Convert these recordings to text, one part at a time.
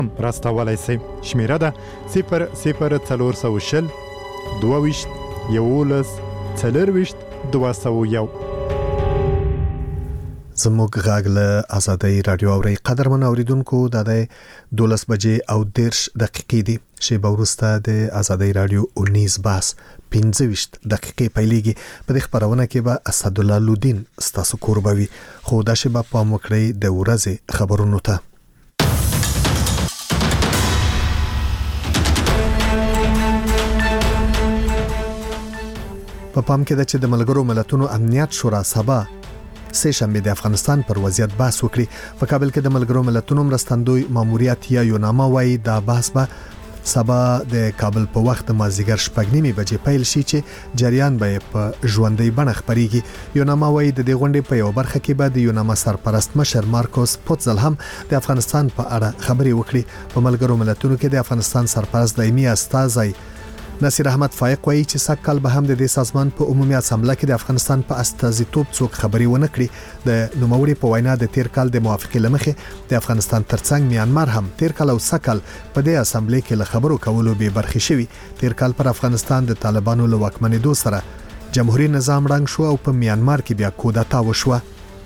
راستولای شئ. شمیره ده 00420 22 11 40 201. زموږ غږ له آزادۍ رادیو اوري. قدرمن اوریدونکو د 12 بجې او 10 دقیقې دي. شیبه وروسته د آزادۍ رادیو 19 باس 15 دقیقې پیلېږي. په دې خبرونه کې به اسدالله لودین ستاسو قربوي. خو دا شیبه پام وکړئ د ورځې خبرونو ته. په پام کې ده چې د ملګرو ملتونو امنیت شورا سبا سه شنبه د افغانستان پر وضعیت بحث وکړي. په کابل کې د ملګرو ملتونو مرستندوی ماموریت یا یوناما وايي دا بحث به سبا د کابل په وخت مازیګر 6:30 بجې پیل شي چې جریان به په ژوندۍ بڼه خبريږي. یوناما وايي د دې غونډې په یو برخه کې به د یوناما سرپرست مشر مارکوس پوتزل هم د افغانستان په اړه خبري وکړي. په ملګرو ملتونو کې د افغانستان سرپرست دایمي استازی نصیر احمد فائق وایي چې سکهال به هم د دې سازمان په عمومي اسامبله کې د افغانستان په استازیتوب څوک خبري ونه کړي. د نوموړي په وینا د تیر کال د موافقې لمخې د افغانستان ترڅنګ میانمار هم تیر کال او سکهال په دې اسامبلې کې له خبرو کولو به برخې شوي. تیر کال پر افغانستان د طالبانو له واکمنېدو سره جمهوریت نظام رنګ شو او په میانمار کې بیا کودتا وشوه.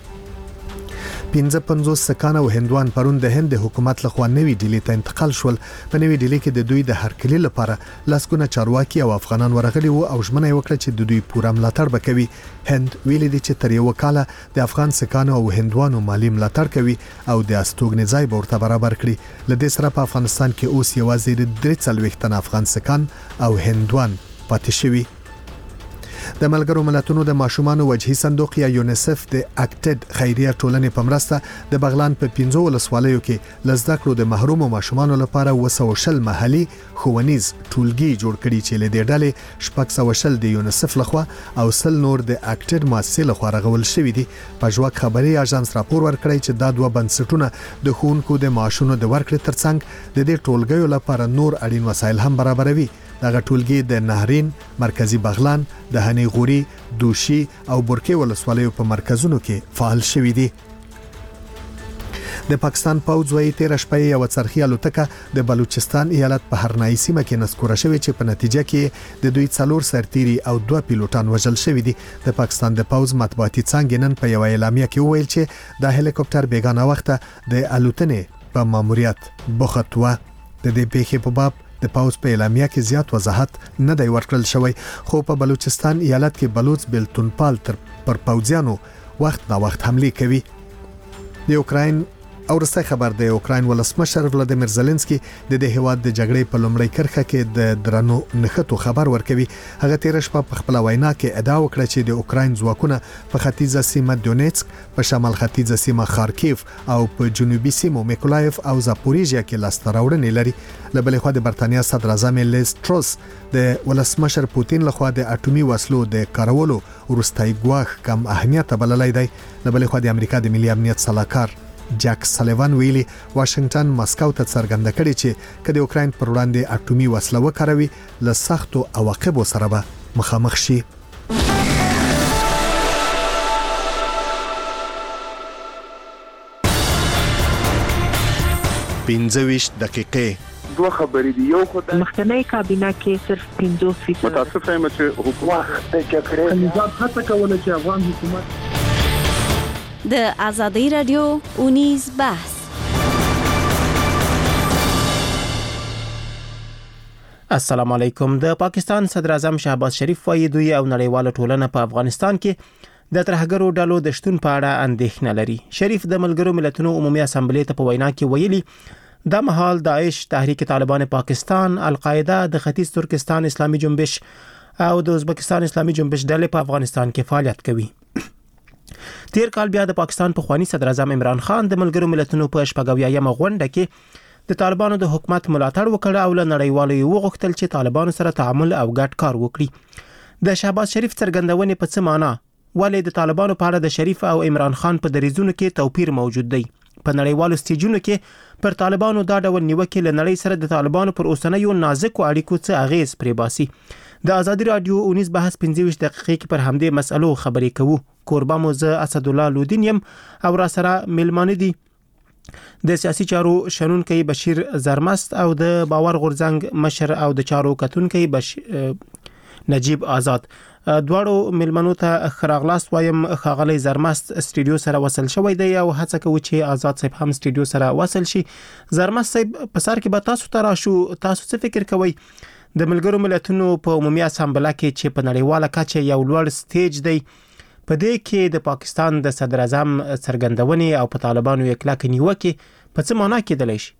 55 سکان او هندوان پرون د هند حکومت لخوا نوې ډیلی ته انتقال شول. په نوې ډیلی کې د دوی د هرکلی لپاره لاسګونه چارواکي او افغانان ورغلي وو او ژمنه وکړه چې د دوی پوره ملاتړ وکوي. هند ویلي دي چې تر یو کال د افغان سکان او هندوانو مالی ملاتړ کوي او د استوګنې ځای به ورته برابر کړي. لدې سره په افغانستان کې اوس یوازې 43 تن افغان سکان او هندوان پاتې شوي. د ملګرو ملتونو د ماشومان وجهي صندوق یا یونیسف د اکټډ خیریه ټولنې په مرسته د بغلان په 15 ولسوالیو کې لزدکړو د محرومو ماشومان لپاره 200 محلي ښوونیز ټولګي جوړ کړي چې له دې ډلې 600 د یونیسف لخوا او 100 نور د اکټډ مؤسسې لخوا رغول شوی دي. په ژوک خبري اژانس راپور ورکړی چې دا دوه بنسټونه د ښوونکو د معاشونو د ورکړې ترڅنګ د دې ټولګیو لپاره نور اړین وسایل هم برابروي. دغه ټولګي د نهرین، مرکزی بغلان، د هنی غوري، دوشي او برکې ولسوالیو په مرکزونو کې فعال شوي دي. د پاکستان پوځ وايي تیر شپه یو څرخي الوتکه د بلوچستان ایالت په هرنایي سیمه کې نسکوره شوې چې په نتیجه کې د دوی 4 سرتیري او 2 پیلوټان وژل شوي دي. د پاکستان د پوځ مطبوعاتي څانګې نن په یو اعلامیه کې وویل چې د هلیکوپټر بیگانه وخته د الوتنې په ماموریت بوخت و. د دې پیښې په باب د پاوز په اعلامیه کې زیات وضاحت نه دی ورکړل شوی. خو په بلوچستان ایالت کې بلوچ بلتونپال پر پوځیانو وخت نا وخت حمله کوي. د اوکراین او رسته خبر د اوکراین ولسمشر ولادیمیر زيلنسکي د دې هیواد د جګړې په لومړۍ کرخه کې د درنو نښتو خبر ورکوي. هغه تیر شپه په خپل وینا کې ادعا وکړه چې د اوکراین ځواکونه په ختیځه سیمه دونیتسک، په شمال ختیځه سیمه خارکیف او په جنوبي سیمو میکولایف او زاپوریژیا کې لاسته راوړنې لري. له بلې خوا د برتانیا صدر اعظم لیز ټروس د ولسمشر پوتین لخوا د اټومي وسلو د کارولو ورستای ګواښ کم اهمیت بللی دی. له بلې خوا د امریکا د ملي امنیت صلاحکار جاک سلیوان ویلي واشنگټن ماسکو ته څرګنده کړي چې کله اوکراین پر وړاندې اټومي وسله وکاروي له سختو عواقبو سره به مخامخ شي. 15 دقیقې دوه خبرې دي. یو خدای مخکنی کابینه کې صرف 50% متاسف یم چې حکومت د جګړې نظام هڅه کوله چې افغان حکومت د آزادۍ رادیو 19 بحث. السلام علیکم. د پاکستان صدر اعظم شهباز شریف وايي دوی او نړیواله ټولنه په افغانستان کې د ترهګرو ډلو د شتون په اړه اندېښنه لري. شریف د ملګرو ملتونو عمومي اسامبلې ته په وینا کې ویلي د مهال داعش، تحریک طالبان پاکستان، القاعده، د ختیځ ترکستان اسلامي جنبش او د ازبکستان اسلامي جنبش ډلې په افغانستان کې فعالیت کوي. تیر کال بیا د پاکستان په خوانی صدر اعظم عمران خان د ملګرو ملتونو په 14 غونډه کې د طالبانو د حکومت ملاتړ وکړ او له نړیوالو وغوښتل چې طالبانو سره تعامل او ګډ کار وکړي. د شهباز شریف څرګندونې په څه معنی ولې د طالبانو په اړه د شریف او عمران خان په دریځونو کې توپیر موجود دی؟ په نړیوالو سټیجونو کې پر طالبانو دا ډول نیوکې له نړۍ سره د طالبانو پر اوسنیو نازکو اړیکو څه اغیز پرې باسي؟ د آزادۍ رادیو 19 بحث 15 دقیقې کې پر همدې مسئلو خبرې کوو. کوربه مو زه اسدالله لودین یم او را سره ملمانه دي د سیاسي چارو شنونکي بشیر زرمست او د باور غورځنګ مشر او د چارو کتونکي نجیب آزاد دواړو ملمنو ته خراغلاست وایم. خاغلی زرمست استودیو سره وصل شوی دی او هڅه کوي چې آزاد صاحب هم استودیو سره وصل شي. زرمست صاحب په سر کې به تاسو ته راشو. تاسو څه فکر کوئ د ملګرو ملتونو په عمومي اسامبله کې چې په نړیواله کچه یو لوړ سټیج دی، په دې کې د پاکستان د صدر اعظم څرګندونې او په طالبانو یې کلک نیوکه په څه معنا کېدلی شي؟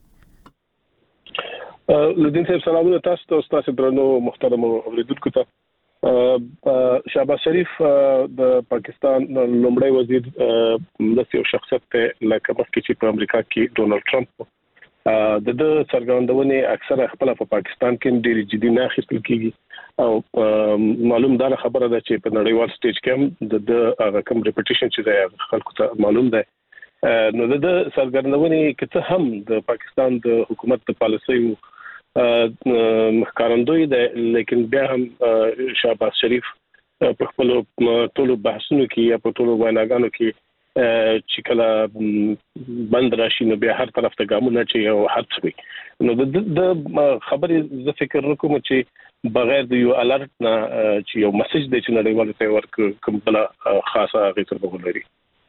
لدین صاحب سلامونه تاسو ته، تاسو درنو محترم اوریدونکو ته. شهباز شریف د پاکستان لومړی وزیر د یو شخصیت ته لکه مخکې چې په امریکا کې ډونالد ټرمپ د څرګندونې اکثره خپل په پاکستان کې ډېری جدي نه اخیستل کیږي او معلوم ده خبره ده چې په نړیوال سټیج کې د هغه کوم ریپټیشن چې د خلکو ته معلوم ده. نو د څرګندونې کې هم د پاکستان د حکومت د پالیسۍ مخکارندوی ده، لیکن بیا هم شهباز شریف په خپل ټولو بحثونو کې یا په ټولو ویناګانو کې چې کله بند راشي نو بیا هر طرف ته ګامونه چې او حد وي. نو د خبرې ز فکر وکم چې بغیر د یو الرټ نه چې یو میسج دی چې نړیوال ته ورک کوم بل خاصه غیر وګوري.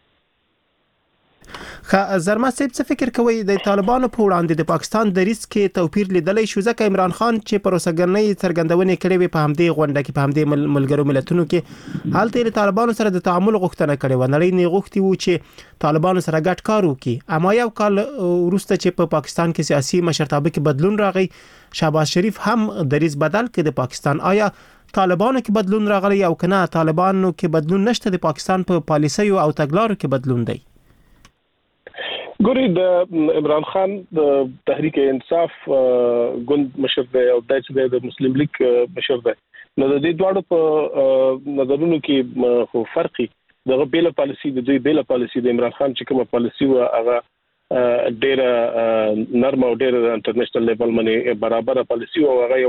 زرما صاحب څه فکر کوي د طالبانو په وړاندې د پاکستان د ریسک کې توپیر لیدلای شو؟ ځکه عمران خان چې پروسګرنۍ څرګندونې کړې وي په همدې غونډه کې په همدې ملګرو ملتونو کې حالت د طالبانو سره د تعامل غوښتنه کړې و، نړۍ نه غوښتي وو چې طالبانو سره ګډ کار وکړي. اما یو کال وروسته چې په پاکستان کې سیاسي مشرتابه کې بدلون راغی، شهباز شریف هم د ریس بدل کړ د پاکستان. آیا طالبانو کې بدلون راغلی او کنه طالبانو کې بدلون نشته، د پاکستان په پالیسۍ او تګلارو کې بدلون دی؟ ګوري د عمران خان د تحریک انصاف ګوند مشر دی او د مسلم لیگ مشر دی. نو د دې دواړو په نظرونو کې خو فرقي دغه بیل پالیسي د دوی بیل پالیسي د عمران خان چې کومه پالیسي و هغه ډېر نرم او ډېر انټرنیشنل لیول باندې برابر پالیسي او هغه یو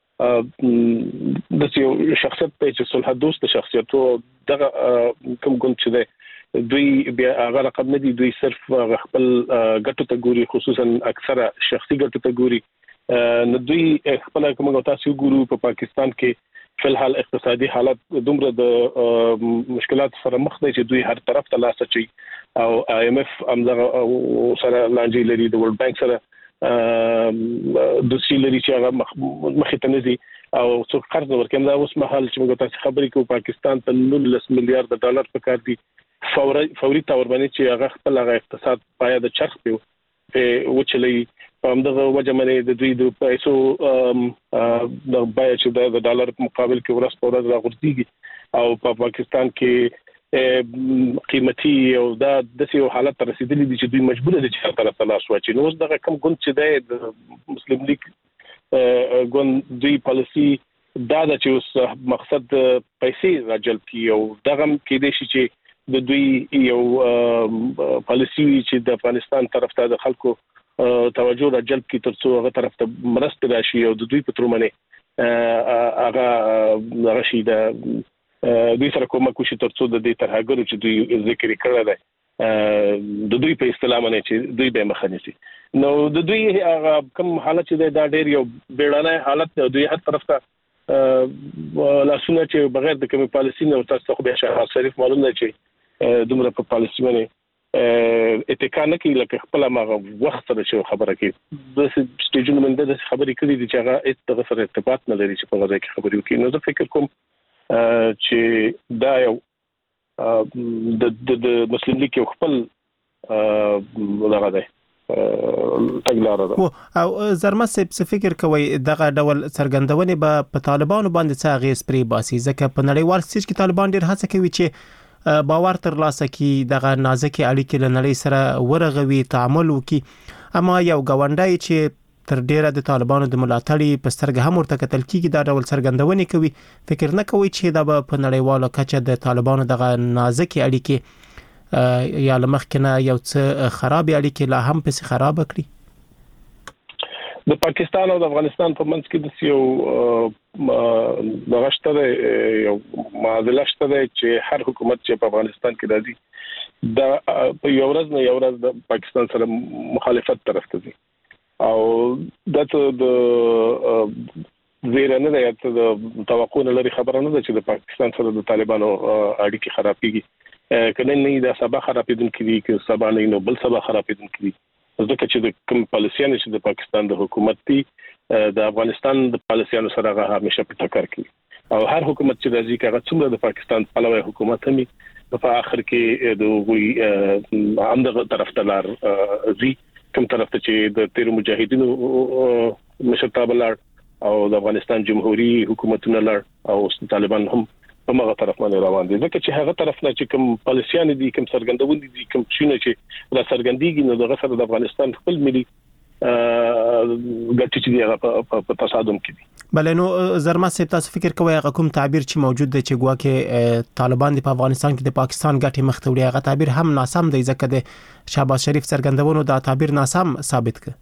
د یو شخصیت په چې صلح دوست شخصیت او دغه کوم ګوند چې دی دوی بیا هغه رقم نه دي، دوی صرف خپل ګټو ته ګوري، خصوصا اکثره شخصي ګټو ته ګوري. نو دوی خپل کومه تاسو ګورو په پاکستان کې فلحال اقتصادي حالت دومره د مشکلات سره مخ دي چې دوی هر طرف ته لاس اچي او IMF امزغه سره لانجې لري، د ورلد بانک سره د سیلري چې هغه مخې ته نزي او څو قرض ورکوم. دا اوس مهال چې موږ تاسو خبرې کوو پاکستان ته 19 میلیارډ ډالر پکار دي فوري تور باندې چې هغه خپل هغه اقتصاد پایا د چرخ په وچلې په همدغه وجه باندې د دوی د پیسو د بای چې د ډالر په مقابل کې ورځ په ورځ راغورځيږي او په پاکستان کې قیمتي او دا د یو حالت ته رسیدلې دي چې دوی مجبور دي چې هر طرف ته لاس واچي. نو دغه کم ګوند چې د مسلم لیگ ګوند دوی پالیسي دا د چې اوس مقصد پیسې راجلب کی او دغه کې دي چې د دوی یو پالیسي چې د افغانستان طرف ته د خلکو توجه راجلب کی ترڅو هغه طرف ته مرسته راشي او د دوی په ترمنه هغه راشي د دوی سره کومک وشي ترڅو د دې ترهګرو چې دوی ذکر کړل دی د دوی په اصطلاح باندې چې دوی به مخه نشي. نو د دوی هغه کوم حالت چې دا ډېر یو بیړنی حالت دوی هر طرف ته لاسونه چې بغیر د کومې پالیسي نه تاسو خو به شهباز شریف معلوم دی چې دومره په پالیسي باندې اتکا نه کوي لکه خپل ماغه وخت سره چې خبره کوي. د سټیجونو باندې د خبرې کړې دي چې هغه د سره ارتباط نه لري چې په غوږ کې خبرې وکړي. نو زه فکر کوم چې دا یو د مسلم لیگ یو خپل دغه دی تګلاره ده. او زرما څه فکر کوي دغه ډول څرګندونې به په طالبانو باندې څه اغیز پرې باسي؟ ځکه په نړیوال سټیج کې طالبان ډېر هڅه کوي چې باور تر لاسه کی دغه نازکه اړیکې له نړۍ سره ورغوي، تعامل وکړي. اما یو غونډای چې تر ډیره د طالبانو د ملاتړي په سترګه هم ورته کتل کیږي دا ډول څرګندونې کوي، فکر نه کوي چې دا په نړیواله کچه د طالبانو دغه نازکه اړیکې یا لمخکنه یو څه خراب اړیکې لا هم پس خراب کړي؟ د پاکستان او د افغانستان په منځ کې د یو دغشته یو معادله شته چې هر حکومت چې په افغانستان کې راځي دا یو ورځ د پاکستان سره مخالفت طرف ته دي او د زیرانه د یاد د توقع نه لري خبره نه ده چې د پاکستان سره د طالبانو اړیکې خرابېږي کنه نه دا سبا خرابېدونکې دي چې سبا نه نو بل سبا خرابېدونکې دي ځکه چې د کوم پالیسیانو چې د پاکستان د حکومت دي د افغانستان د پالیسیانو سره هغه همیشه په ټکر کې او هر حکومت چې راځي هغه څومره د پاکستان پلوي حکومت همي په اخر کې د وی عمده طرف ته لار زی کوم طرف ته چې د تیر مجاهدینو مشرتابه لار او د افغانستان جمهوریت حکومتونه لار او طالبان هم په هغه طرف باندې روان دي ځکه چې هغه طرف نه چې کوم پالیسیان دي کوم سرګندون دي کوم چې را سرګندېږي نو دغه سره د افغانستان خپل ملي ګټې چې هغه په تصادم کې دي بل نو زرما سي تاسو فکر کوئ هغه کوم تعبیر چې موجود دی چې ګواکې طالبان د افغانستان کې د پاکستان ګټې مخ ته وړي هغه تعبیر هم ناسم دی ځکه د شهباز شریف سرګندونو دا تعبیر ناسم ثابت کړ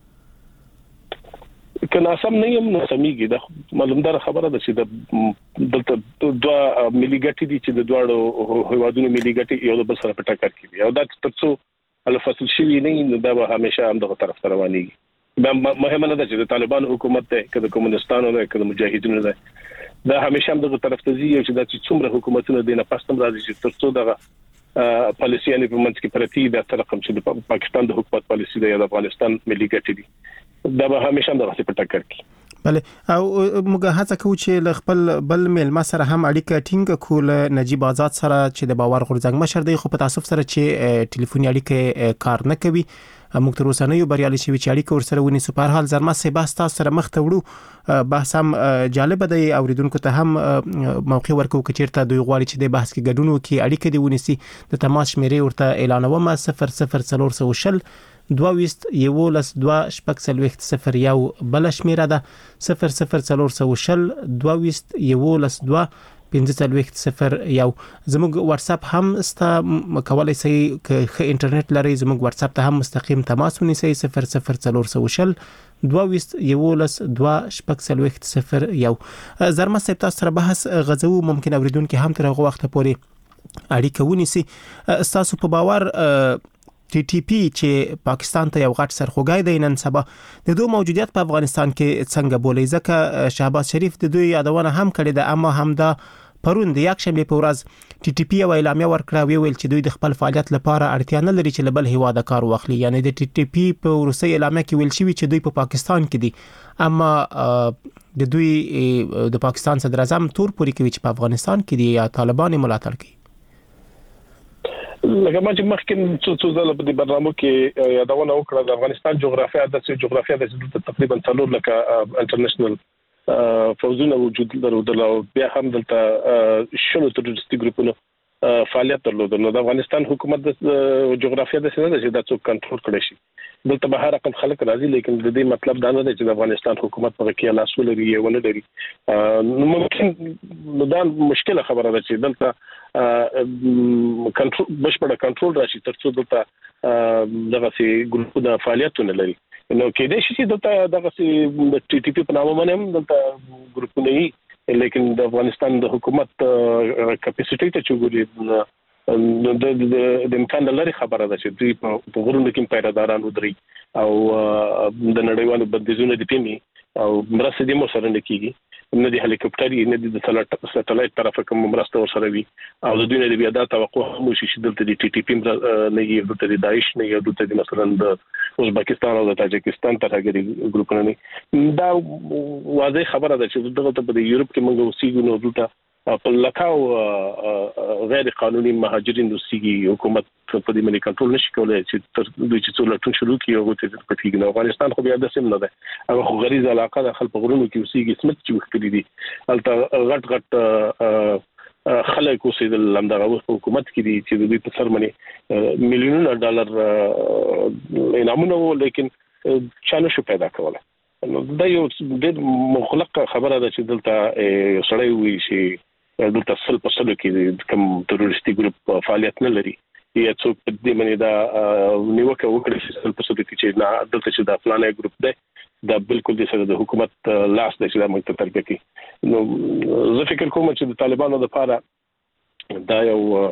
کله سم نه یم سميږي د معلومدار خبره ده چې د دلته دوه ملي ګټې دي چې د دوه هیوادونو ملي ګټې یو بل سره په ټکر کې دي او دا تاسو الفصل شوی نه دا به همیشه هم دغه طرف روانيږي دا مهمه نه ده چې د طالبان حکومت ته کله کمونستانو ده کله مجاهدینو ده دا همیشه هم دغه طرف ته ځي چې د څومره حکومتونو دینه پاستم راځي چې ترڅو دغه پالیسیانه په منځ کې پرتی د ترقم چې د پاکستان د حکومت پالیسی د افغانستان ملي ګټې دي دا به همیشه هم دغه په ټکر کې بله او موږ هڅه کوو چې خپل بل میلمه سره هم اړیکه ټینګ کول نجیب آزاد سره چې د باور غورځنګ مشر دی خو په تاسو سره چې ټلیفوني اړیکه کار نه کوي موږ تر اوسه نه یو بریالي شوي چې اړیکه ورسره ونی سو په حال زرما سي بحث تاسو سره مخ ته وړو بحث هم جالب دی اوریدونکو ته هم موقع ورکو کچیرته دوی غواړي چې د بحث کې ګډون وکړي اړیکه دی ونیسي د تماس شمیرې ورته اعلانومه 00400 22 11 2 شپږ سلويخت 01 بل شمیره ده 00400 22 11 2 15 سلويخت 01 زموږ واتس اپ هم ستا کولای شي که انټرنیټ لري زموږ واتس اپ ته هم مستقیم تماس ونیسئ 00400 22 11 2 شپږ سلويخت 01 زرما صاحب تاسو سره بحث غزو ممکن اوریدونکو هم تر هغه وخت پورې اړیکه ونیسي تاسو په باور ټي ټي پی چې پاکستان ته یو غټ سرخوږی دی نن سبا د دوی موجودیت په افغانستان کې څنګه بولي ځکه شهباز شریف د دوی یادونه هم کړې ده اما هم دا پرون د یکشنبه په ورځ ټي ټي پی یو اعلامیه ورکړه ویل چې دوی د خپل فعالیت لپاره اړتیا نه لري چې له بل هیواده کار واخلي یعنی د ټي ټي پی په ورسي اعلامیه کې ویل شوی چې دوی په پاکستان کې دي اما د دوی د پاکستان صدر اعظم تور پوری کوي چې په افغانستان کې دي یا طالبان ملاتړ کوي لکه ما چې مخکې څو ځله په دې برنامه کې یادونه وکړه د افغانستان جغرافیه د تقریبا 3 لکه انټرنیشنل فوزونه وجود درلودل او بیا هم دلته شنو تروریستي ګروپونو فعالیت درلودل نو د افغانستان حکومت د جغرافیه د سره چې د څوک کنټرول کړي شي دلته به هر رقم خلک راځي لیکن د دې مطلب دا نه دی چې د افغانستان حکومت په کې لاس ولري یا ونه لري ممکن دا مشکله خبره ده چې دلته کنټرول بشپړه کنټرول راشي ترڅو دلته دغه سي ګروپونه فعالیتونه لري نو کې د شي دلته دغه سي د ټي ټي پی په نامه باندې دلته ګروپونه یې لیکن د افغانستان د حکومت کیپاسټی ته چوغوري د امکان لري خبره ده چې دوی په غرونو کې پیراداران ودري او د نړیوالو بندیزونو د پیمي او مرسته د مو سره نه کیږي نه د هلیکوپټر نه د سټلایټ طرفه کوم مرسته ورسره وي او د دوی نه بیا د توقع هم شي چې دلته د ټي ټي پی نه یو د داعش نه یو د مثلا د ازبکستان او د تاجکستان ترهګری ګروپونه نه دا واضح خبره ده چې دغه په یورپ کې موږ اوسېږو نو دلته په لکاو غیر قانوني مهاجرین اوسېږي حکومت په دې باندې کنټرول نشي کولای چې تر دوی چې څو لټون شروع کیږي او څه په تیګ نه افغانستان خو بیا د سیم نه ده هغه غریزه علاقه د خلک غرونو کې اوسېږي سمت چې وکړي دي البته غټ خلک اوسېدل لمدغه حکومت کې دي چې دوی په سر باندې میلیونونه ډالر انعامونه وو لیکن چانه شو پیدا کوله نو دا یو د مخلق خبره ده چې دلته سړی وي چې دلته سل په سلو کې کوم تروریستي ګروپ فعالیت نه لري یا څوک په دې باندې دا نیوکه وکړي چې سل په سلو کې چې نه دلته چې دا فلانه ګروپ ده دا بالکل د سره د حکومت لاس د چې دا موږ ته ترګه کوي نو زه فکر کوم چې د طالبانو لپاره دا یو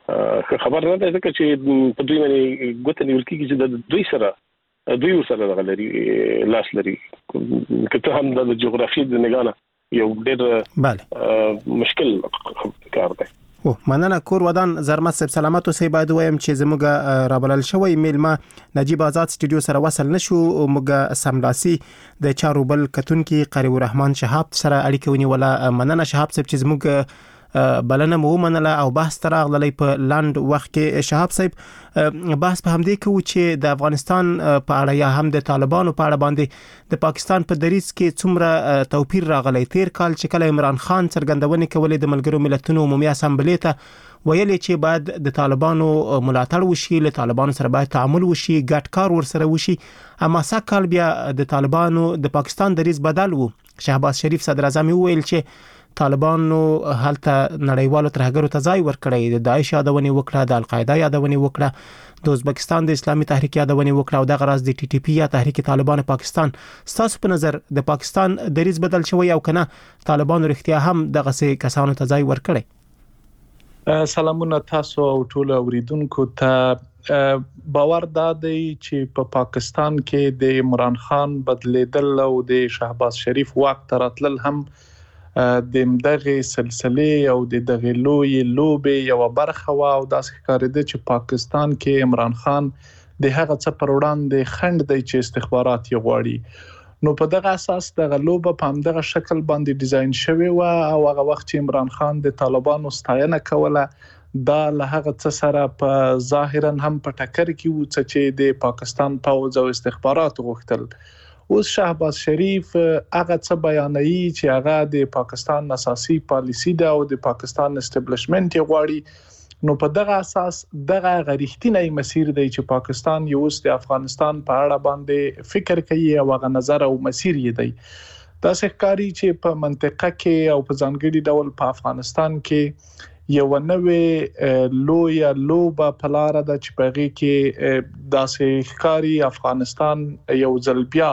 خبر نه ده ځکه چې په دوی باندې ګوت نیول کیږي چې د دوی سره غلري لاس لري کته هم د جغرافي د نگانه یو ډېر bale مشکل کار دی. مننه کور ودان زرمت صاحب سلامت اوسئ. باید وایم چې زموږ رابلل شوی میلمه نجیب آزاد سټوډیو سره وصل نشو. موږ سملاسي د چارو بل کتونکي قریب الرحمن شهاب سره اړیکه ونیوله. مننه شهاب صاحب چې زموږ بلنه مو منله او بحث تراغلی په لاند وخت کې. شهاب صاحب بحث په همدې کې چې د افغانستان په اړه یا هم د طالبانو په اړه باندې د پاکستان په دریځ کې څومره توپیر راغلی. تیر کال چې کله عمران خان څرګندونې کولې د ملګرو ملتونو عمومي اسامبلې ته ویلې چې باید د طالبانو ملاتړ وشي، له طالبانو سره باید تعامل وشي، ګډ کار ورسره وشي. اما سکهال بیا د طالبانو د پاکستان دریځ بدل وو. شهباز شریف صدر اعظم ویل چې طالبانو هلته نړیوالو ترهګرو ته ځای ورکړی، د داعش یادونه وکړه، د القاعده یادونه وکړه، د ازبکستان د اسلامي تحریک یادونه وکړه او د غرض د ټي ټي پی یا تحریک طالبان پاکستان. ستاسو په نظر د پاکستان دریځ بدل شوی او کنه طالبانو رښتیا هم دغه سه کسانو ته ځای ورکړي؟ سلامونه تاسو او ټول اوریدونکو ته. باور دادی چې په پاکستان کې د عمران خان بدلیدل او د شهباز شریف واک تراتل هم د مدغه سلسله او د دغه لوی لوبې یو برخه وا او داسې ښکارېده چې پاکستان کې عمران خان د هغه څه پر وړاندې خند دی چې استخبارات یې غواړي. نو په دغه اساس دغه لوبه په همدغه شکل باندې ډیزاین شوی و او هغه وخت چې عمران خان د طالبانو ستاینه کوله دا له هغه څه سره په ظاهرا هم په ټکر کې و چې د پاکستان پوځ او استخبارات غوښتل. اوس شهباز شریف هغه څه بیانوي چې هغه د پاکستان اساسي پالیسی ده او د پاکستان استابلیشمنت غواړي. نو په دغه اساس دغه غریښتینی مسیر دی چې پاکستان یو اوس د افغانستان په اړه باندې فکر کوي او هغه نظر او مسیر یې دی. دا ښکاري چې په منطقه کې او په ځانګړي ډول په افغانستان کې یو نوې لوی لوبه په لار ده چې په غي کې داسې ښکاري افغانستان یو ځل بیا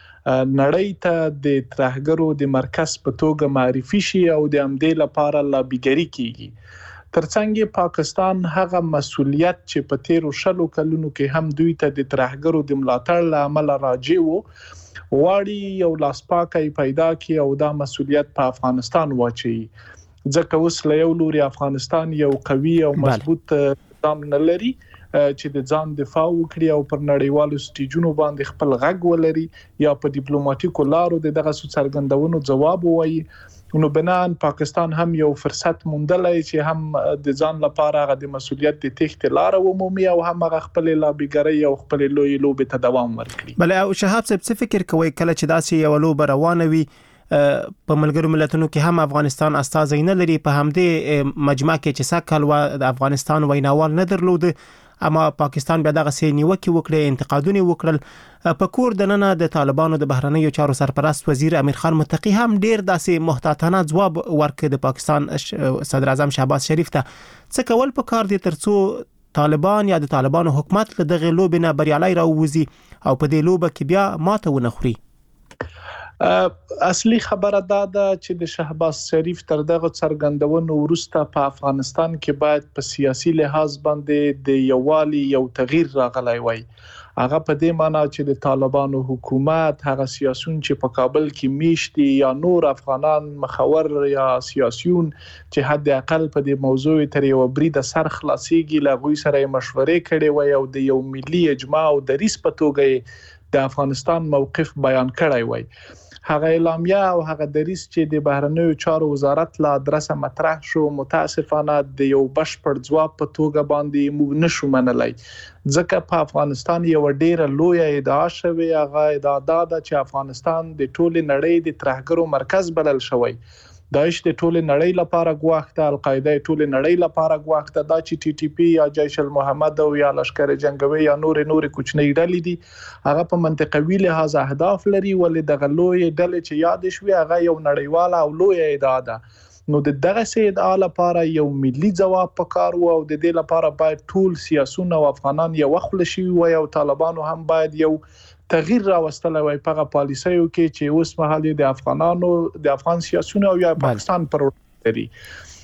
نړۍ ته د ترهګرو د مرکز په توګه معرفي شي او د همدې لپاره لابیګری کیږي. ترڅنګ پاکستان هغه مسولیت چې په 13 کلونو کې هم دوی ته د ترهګرو د ملاتړ لامل راځي وو واړی یو لاسپاکي پیدا کی او دا مسولیت په افغانستان واچي. ځکه اوس له یو لوري افغانستان یو قوي او مضبوط نظام نه لري چې د ځان دفاع وکړي او پر نړیوالو سټیجونو باندې خپل غږ ولري یا په ډیپلوماټیکو لارو دغه څرګندونو جواب وایي. نو بنان پاکستان هم یو فرصت موندلای چې هم د ځان لپاره غو د مسولیت د تخت لار عمومي او هم خپل لابیګری او خپل لوی لوبې ته دوام ورکړي. بل او شهاب صاحب څه فکر کوي کله چې داسې یو لوبه روانه وي په ملګرو ملتونو کې هم افغانستان استازی نه لري، په همدې مجمع کې چې سکهال و د افغانستان ویناوال نه درلود اما پاکستان بیا دغه سې نیوکه وکړه، انتقادونه وکړل. په کور دننه د طالبانو د بهرنیو چارو سرپرست وزیر امیر خان متقی هم ډیر داسې محتاطانه جواب ورکړ د پاکستان صدر اعظم شهباز شریف ته. څه کول پکار دي ترڅو طالبان یا د طالبانو حکومت له دغه لوبې نه بریالي راووزي او په دې لوبه کې بیا ماته ونه خوري؟ اصلي خبره دا ده چې د شهباز شریف تر دغه څرګندونو وروسته په افغانستان کې باید په سیاسي لحاظ باندې د یووالي یو تغییر راغلی وای. هغه په دې معنی چې د طالبانو حکومت هغه سیاسيون چې په کابل کې میشتي یا نور افغانان مخور یا سیاسيون چې حد اقل په دې موضوع تر یو برید سر خلاصيږي لغوي سره مشورې کړي وای او د یو ملي اجماع او د ریس په توګه د افغانستان موقف بیان کړی وای. هغه اعلامیه او هغه دریس چې د بهرنیو چارو وزارت له ادرسه مطرح شو متاسفانه د یو بشپړ ځواب په توګه باندې موږ نشو منلای. ځکه په افغانستان یو ډیره لوی ادعا شوی هغه ادعا ده چې افغانستان د ټوله نړۍ د ترهګرو مرکز بلل شوی. داعش د ټوله نړۍ لپاره غواخته، القاعده ټوله نړۍ لپاره غواخته، دا چې ټي ټي پی یا جیش المحمد او یا لشکره جنگوي یا نور کوچنی ډلې دي هغه په منطقوي لحاظ اهداف لري ولې دغه لوی ډلې چې یاد شوي هغه یو نړیواله او لوی ادعا ده. نو دغه سي ادعا لپاره یو ملي جواب پکار وو او د دې لپاره باید ټول سیاسيون او افغانان یو خپل شي وي او طالبانو هم باید یو تغییر راوستل وای په پالیسیو کې چې اوس مهال د افغانانو د افغان سیاسيونو او یا پاکستان پر لري.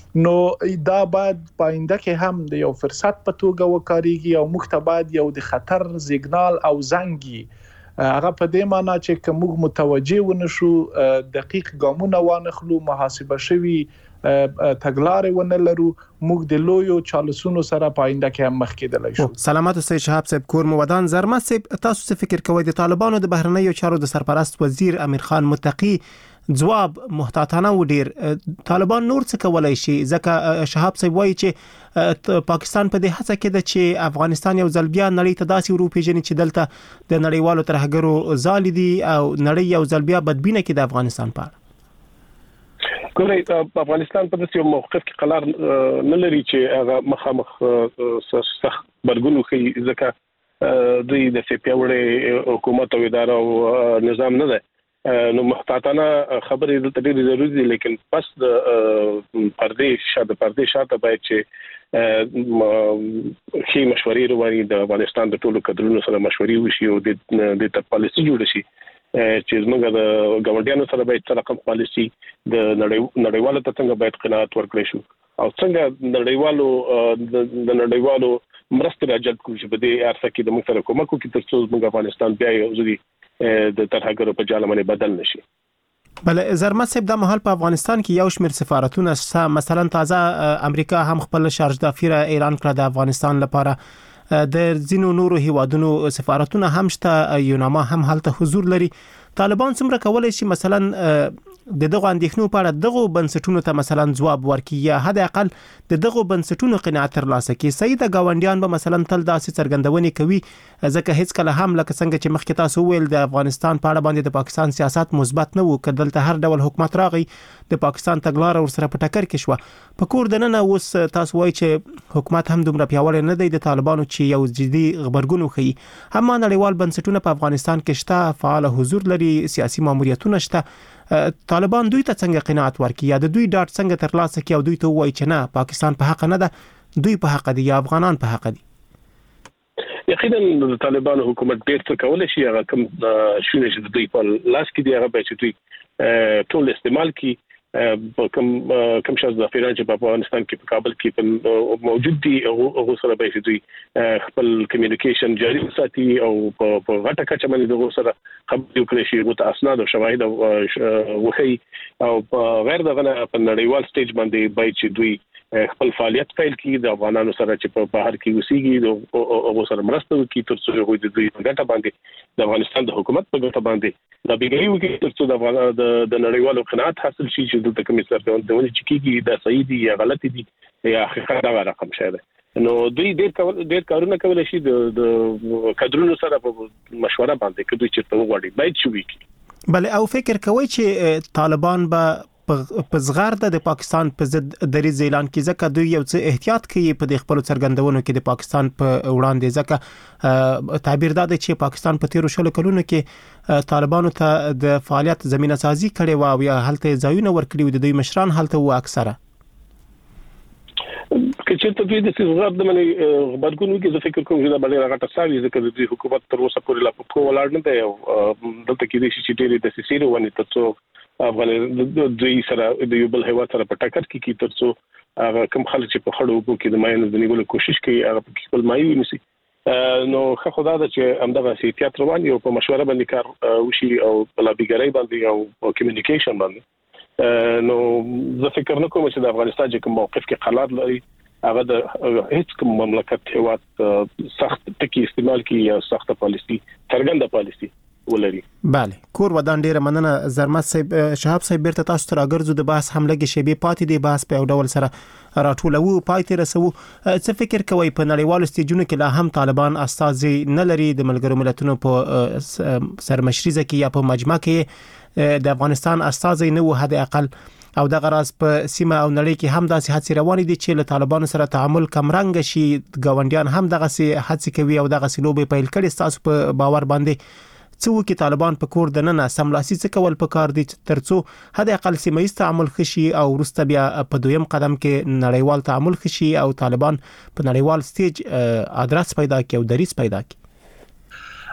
نو دا باید پاینده کې هم د یو فرصت په توګه وکاريږي او موږ ته باید یو د خطر سیګنال او زنګي هغه په دې معنی چې کوم متوجه ونشو دقیق ګامونه وانخلو محاسبه شوی تګلارې ونه لرو موږ د لویو چالشونو سره پاینده کې هم مخ کېدلای شو. سلامات سید شهاب صاحب کور مودان زرمت صاحب تاسو څه فکر کوئ د طالبانو د بهرنیو چارو د سرپرست وزیر امیر خان متقی جواب محتاطانه و ډیر طالبان نور څه کولای شي ځکه شهاب صاحب وایي چې پاکستان په دې هڅه کې ده چې افغانستان یو ځل بیا نړۍ ته داسې وروپیژني چې دلته د نړیوالو ترهګرو ځال دي او نړۍ یو ځل بیا بدبینه کې د افغانستان په اړه. ګورئ افغانستان په داسې موقف کې قرار نه لري چې هغه مخامخ سخت برګونو کوي ځکه دوی د پیاوړې حکومت او اداره او نظام نه ده نو محتاطانه خبرې د ډېرې ضروري دي لیکن پس د پردې شاته باید چې شي مشورې رواني د افغانستان د ټولو کډرونو سره مشورې وشي او د پالیسي جوړ شي چې زموږ د ګاونډیانو سره باید رقم پالیسي د نړیوالو ته څنګه باید قناعت ورکړي شو او څنګه د نړیوالو مرستې راجلب کوي چې په دې ارسه کې د موږ سره کومک کوي ترڅو زموږ افغانستان بیا یو ځل د ترهګرو په جال باندې بدل نشي. بل زرمت صاحب د مهال په افغانستان کې یو شمېر سفارتونه مثلا تازه امریکا هم خپل شارج دافیره اعلان کړ د افغانستان لپاره د زینو نورو هیوادونو سفارتونه هم شته یوناما هم هلته حضور لري. طالبان څومره کولای شي مثلا د دغه اندېښنو په اړه دغه بنسټونو ته مثلا ځواب ورکړي یا حد اقل د دغه بنسټونو قناعت ترلاسه کړي. صحیح د گاونډیان به مثلا تل داسې څرګندونې کوي ځکه هیڅ کله هم لکه څنګه چې مخکې تاسو ویل د افغانستان په اړه باندې د پاکستان سیاست مثبت نه وو کدلته هر ډول حکومت راغی د پاکستان تګلارې ورسره په ټکر کې شو په کور دننه اوس تاسو وایي چې حکومت هم دومره پیاوړی نه دی د طالبانو چې یو جدي خبرګون وخی هم نړیوال بنسټونه په افغانستان کې شته فعال حضور لري سیاسي ماموریتونه شته طالبان دوی ته څنګه قناعت ورکړي یا د دوی ډاټ څنګه ترلاسه کړي او دوی ته وایي چې نه پاکستان په حق نه ده دوی په حق دي یا افغانان په حق دي. یقینا د طالبانو حکومت ډېر څه کولای شي هغه کوم شونه چې دوی په لاس کې دی هغه به چې دوی ټول استعمال کړي کوم شاز د افغانستان چې په افغانستان کې په کابل کې موجود دي او سره به دوی خپل کمیونیکیشن جاری وساتي او په غټه کچه باندې دغه سره خبرې وکړي شي او اسناد او شواهد وخی او غیر دغه په نړیوال سټیج باندې باید چې دوی خپل فعالیت پیل کړي د افغانانو سره چې په بهر کې وسیږي او سره مرسته وکړي ترڅو د دوی په ګټه باندې د افغانستان د حکومت په ګټه باندې د بیګری وکړي ترڅو د نړیوالو قناعت حاصل شي چې د کمیسر د ونې چې کیږي دا صحیح دي یا غلط دي یا حقیقت دا رقم شاید نو دوی ډېر کارونه کولای شي د کډرونو سره په مشوره باندې کې دوی چې وغواړي باید شوي کی. بل او فکر کوي چې طالبان به په زغر د پاکستان په ضد دریځ اعلان کړي ځکه دوی یو څه احتیاط کوي په د خپل څرګندونو کې د پاکستان په وړاندې ځکه تعبیر دا دی چې پاکستان په 13 کلونو کې طالبانو ته د فعالیت زمينه سازي کړې و او یا هلته ځایونه ورکړي د دوی مشران هلته و اکثره چې ته دوی د زغر د منې خبرګون کې زه فکر کوم چې دا باندې راغټه ساوي ځکه د حکومت تر اوسه پورې لا په ولاړ نه دی او دلته کې د شي ډېرې د سیسیرو ونی ترڅو افغان دوی سره د یو بل هیواد سره په ټکر کې ترڅو هغه کوم خلک چې په خړو وګو کې د ماینو د نیولو کوشش کوي هغه په خپل مایو ونیسي نو خو دا چې همدغه سیاست روان یو په مشوره باندې کار وشي او په لابیګری باندې او کمیونیکیشن باندې نو زه فکر نه کوم چې د افغانستان چې کوم موقف کې قرار لري هغه د هیڅ کوم مملکت هیواد سخت ټکی استعمال کوي یا سخت پالیسی څرګنده پالیسی ولري. بله کور ودان ډیره مننه زرمت صاحب شهاب صاحب بیرته تاسو ته راګرځو د بحث هم لګي شی به پاتې دی بحث په ډول سره راټولو پاتې رسو څه فکر کوي په نړیوالو سټیجونو کې لا هم طالبان استازي نه لري د ملګرو ملتونو په سرمشريزه کې یا په مجمع کې د افغانستان استازي نه و حد اقل او د غراس په سیمه او نړۍ کې هم داسې هڅې روانې دي چې له طالبانو سره تعامل کمرنګ شي ګاونډیان هم دغه هڅې کوي او دغه سلوبې پیل کړي تاسو په باور باندې څو کې طالبان په کور دننه سملاسي څه کول په کار دي ترڅو حد اقل سیمایي تعامل خشي او ورسته بیا په دویم قدم کې نړیوال تعامل خشي او طالبان په نړیوال سټیج ادرس پیدا کوي او دریس پیدا کوي.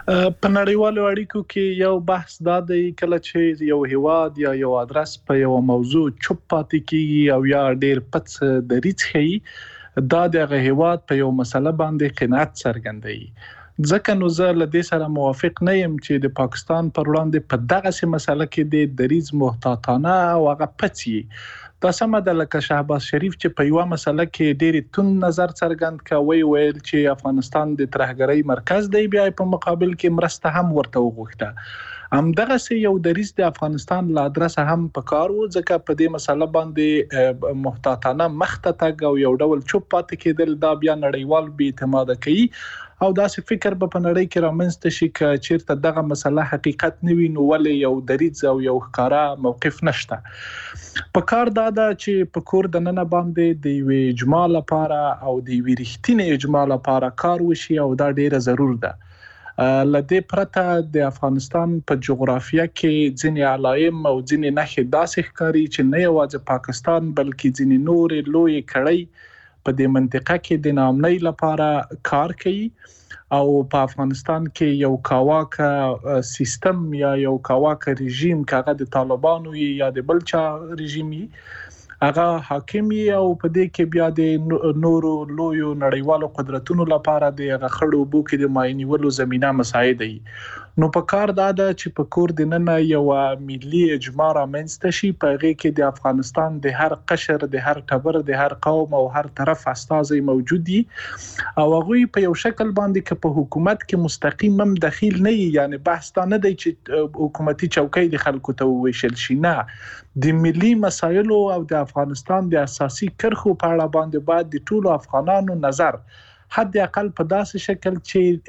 په نړیوالو اړیکو کې یو بحث دا دی کله چې یو هیواد یا یو ادرس په یو موضوع چوپ پاتې کیږي او یا ډیر پڅ دریځ خي دا دغه هیواد په یو مسله باندې قناعت څرګندوي. ځکه نو زه له دې سره موافق نه یم چې د پاکستان پر وړاندې په دغه مسله کې د دریځ محتاطانه او هغه پڅي دا سم د لکه شهباز شریف چې په یو مسله کې ډېری تون نظر څرګند کوي ویل چې افغانستان د ترهګرۍ مرکز دی بیا په مقابل کې مرسته هم ورته وغوښته. همدغه سه یو دریځ د افغانستان لا ادرس هم په کار و ځکه په دې مسله باندې محتاطانه مخته تګ او یو ډول چوپ پاتې کېدل دا بیا نړیوال بې اعتماد کوي او داسې فکر په نړۍ کې رامنځته شي چې چیرته دغه مسله حقیقت نه وي نو ولې یو دریځ او یو ښکارا موقف نشته. په کار دا چې په کور د نن باندې د یو اجماع لپاره او د یو رښتینی اجماع لپاره کار وشي او دا ډیره ضرور ده. لدې پرته د افغانستان په جغرافیه کې ځینې علائم او ځینې نښې داسې ښکاري چې نه یوازې پاکستان بلکې ځینې نور لوی کړي په دې منطقه کې د نامنۍ لپاره کار کوي او په افغانستان کې یو کاواکه سیستم یا یو کاواکه رژیم کاغه د طالبانو یا د بلچا رژیمي هغه حاکمي او په دې کې بیا د نورو لویو نړیوالو قدرتونو لپاره د غخړو بو کې د ماینیولو زمينه مساعد دي. نو په کار دا چې په کور د نن یو ملي اجماع رامنځته شي په هغه کې د افغانستان د هر قشر د هر ټبر د هر قوم او هر طرف استازي موجود دي او هغه په یو شکل باندې کې په حکومت کې مستقیم هم دخیل نه یعنی بحث نه دی چې حکومتي چوکۍ د خلکو ته وویشل شي نه د ملي مسایلو او د افغانستان د اساسي کرخو په اړه باندې بعد د ټولو افغانانو نظر حد اقل په داسې شکل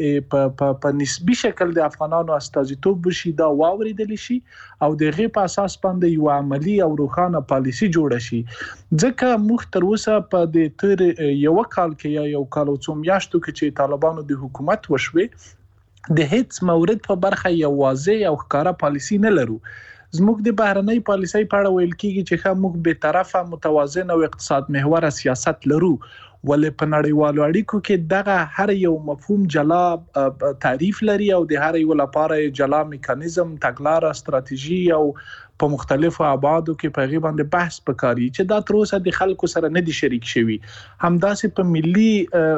چې په نسبی شکل د افغانانو استازیتوب وشي دا واوریدل شي او د غي په اساس باندې یو عملی او روښانه پالیسی جوړ شي. ځکه موږ تر اوسه په د تر یو کال کې یا یو کال او څو میاشتو کې چې طالبانو د حکومت وشوي د هیڅ مورد په برخه یو واضح او ښکارا پالیسی نه لرو. زموږ د بهرنۍ پالیسۍ په اړه ویل کیږي چې موږ به طرفه متوازن او اقتصاد محور سیاست لرو ولې په نړیوالو اړیکو کې دغه هر یو مفهوم جلا تعریف لري او د هر یو لپاره جلا میکانیزم تګلارې استراتیژي او په مختلفو ابعادو کې په غي باندې بحث وکړي چې دا تر اوسه د خلکو سره نه دي شریک شوی. همداسې په ملي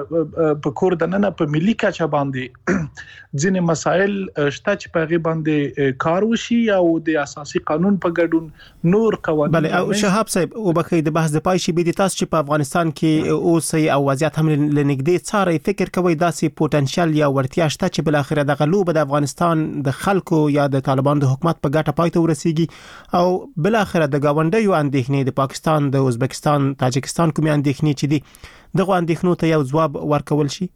په کور د نن په ملي کچه باندې ځینې مسائل شته چې په غي باندې کار وشي او د اساسي قانون په ګډون نور قوانين. بله او شهاب صاحب وبخښئ د بحث د پای شي به د تاسو چې په افغانستان کې اوسئ او وضعیت هم لنګدې څاري فکر کوي داسې پوتنشل یا ورتیا شته چې بل اخر د غلوب د افغانستان د خلکو یا د طالبانو د حکومت په ګټه پای ته ورسیږي او بل اخر د گاونډیو اندېښنې د پاکستان د ازبکستان تاجکستان کومې اندېښنې چې دي دغه اندېښنو ته یو ځواب ورکول شي.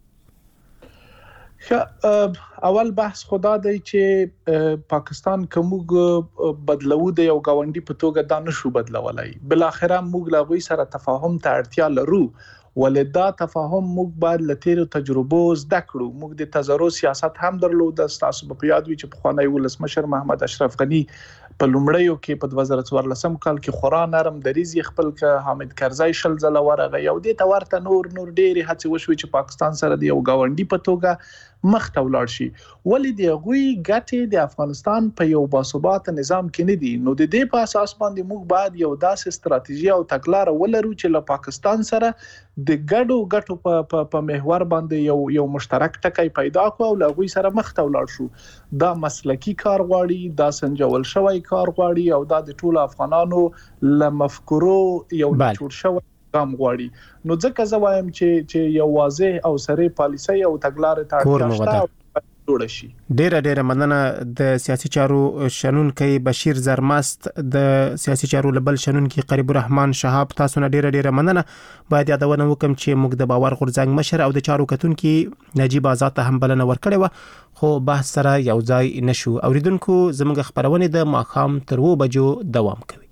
اول بحث خدا دی چې پاکستان کومګ بدلو د یو گاونډي په توګه دا نشو بدلولای بل اخر موږ لا غوي سره تفاهم ته اړتیا لرو ولدا تفاهم موږ باید لتیرو تجربو زده کړو. موږ د تزارو سیاست هم درلود تاسو په یاد وي چې په خوانی ولسمشر محمد اشرف غنی په لومړیو کې په 2014 کال کې خورا نرم دریځ خپل ک حامد کرزی شل زله ورغه یو د تورته نور ډېری هڅه وشوي چې پاکستان سره د یو گاونډي په توګه مخ ته ولاړ شي ولې د غوي ګټې د افغانستان په یو باثبات نظام کې نه دي. نو د دې په اساس باندې موږ باید یو داسې ستراتیژي او تګلارې ولرو چې له پاکستان سره د ګډو په محور باندې یو مشترک ټکی پیدا کو او له غوي سره مخ ته ولاړ شو. دا مسلکی کار غواړي دا سنجول شوی کار غواړي او دا د ټولو افغانانو لمفکرو یو جوړ شوی قام غواړي. نو ځکه زه وایم چې یو واضح او سره پالیسي او تګلارې ته اړتیا جوړ شي. ډیره مننه د سیاسي چارو شنونکي بشیر زرمست د سیاسي چارو لبل شنونکي قریب الرحمن شهاب تاسو نه ډیره مننه. باید یادونه وکم چې موږ د باور غورځنګ مشر او د چارو کتونکي نجیب آزاد ته هم بلنه ورکړې و خو بحث سره یو ځای نشو. اوریدونکو زموږ خبرونه د ماخام تر 2 بجو دوام کوي.